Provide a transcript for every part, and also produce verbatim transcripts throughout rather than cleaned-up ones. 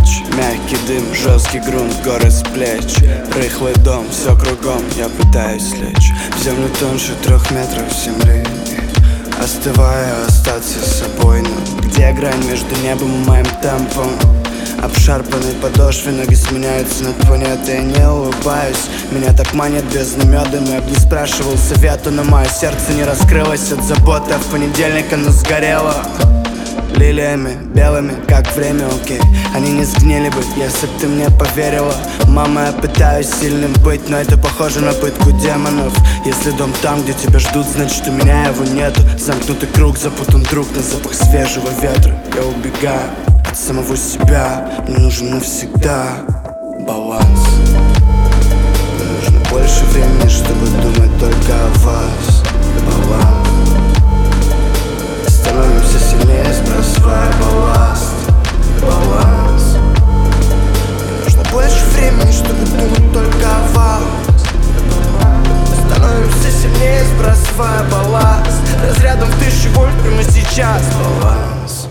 плеч. Мягкий дым, жесткий грунт, горы с плеч. Рыхлый дом, все кругом, я пытаюсь лечь в землю тоньше трех метров земли, остывая, остаться собой. Но где грань между небом и моим темпом? Обшарпанной подошве ноги сменяются на планеты. Я не улыбаюсь, меня так манит бездна медом. Я б не спрашивал совета, но мое сердце не раскрылось от заботы. А в понедельник оно сгорело лилиями белыми, как время, окей. Они не сгнили бы, если б ты мне поверила. Мама, я пытаюсь сильным быть, но это похоже на пытку демонов. Если дом там, где тебя ждут, значит у меня его нету. Замкнутый круг, запутан друг на запах свежего ветра. Я убегаю от самого себя, мне нужен навсегда баланс. Мне нужно больше времени, чтобы думать только о вас. Баланс. Становимся сильнее, сбрасывая балласт. Баланс. Мне нужно больше времени, чтобы думать только о вас. Становимся сильнее, сбрасывая балласт. Разрядом в тысячу вольт прямо сейчас. Баланс.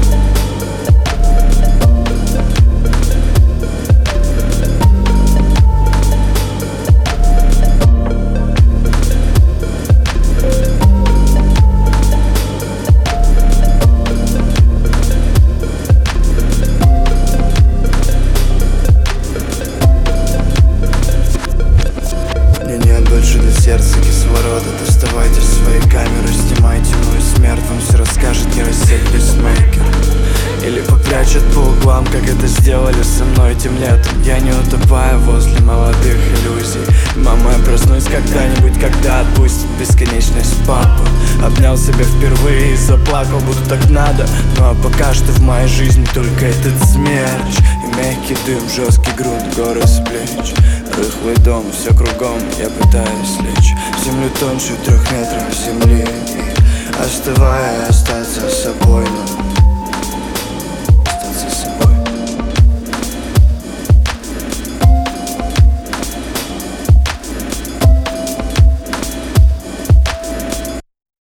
Больше для сердца кислорода. Доставайте свои камеры, снимайте мою смерть. Вам все расскажет нейросеть пейсмейкер. Или попрячет по углам, как это сделали со мной тем летом. Я не утопаю возле молодых иллюзий. Мама, я проснусь когда-нибудь, когда отпустит бесконечность папу. Обнял себя впервые и заплакал, будто так надо. Ну а пока что в моей жизни только этот смерч. И мягкий дым, жесткий грунт, горы с плеч. Рыхлый дом, все кругом, я пытаюсь лечь в землю тоньше трех метров земли, остывая, остаться собой. Но